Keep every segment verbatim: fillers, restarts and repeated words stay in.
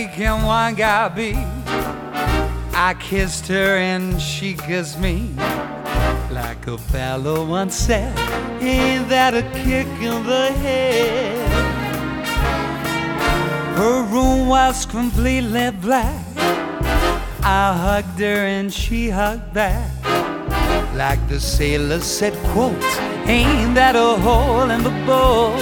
can one guy be? I kissed her and she kissed me. Like a fellow once said, ain't that a kick in the head? Her room was completely black. I hugged her and she hugged back. Like the sailor said, quote, ain't that a hole in the boat?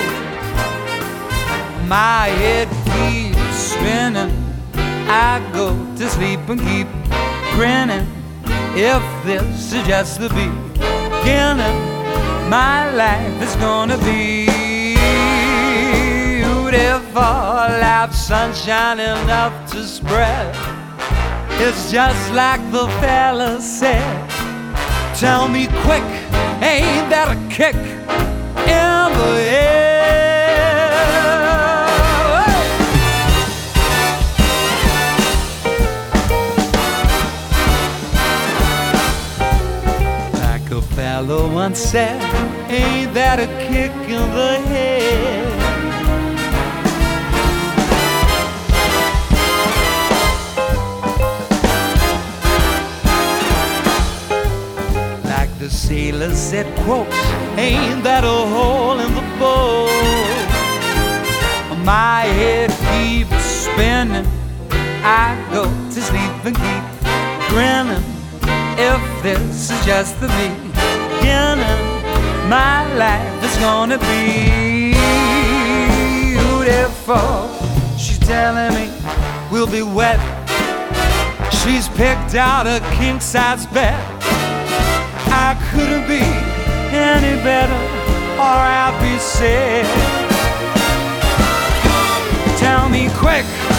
My head keeps spinning. I go to sleep and keep grinning. If this is just the beginning, my life is gonna be beautiful. Life sunshine enough to spread. It's just like the fella said. Tell me quick, ain't that a kick in the head? Like a fellow once said, ain't that a kick in the head? The sailor said, quote, ain't that a hole in the boat? My head keeps spinning. I go to sleep and keep grinning. If this is just the beginning, my life is gonna be beautiful. She's telling me we'll be wet. She's picked out a king-size bed. I couldn't be any better, or I'll be sad. Tell me quick,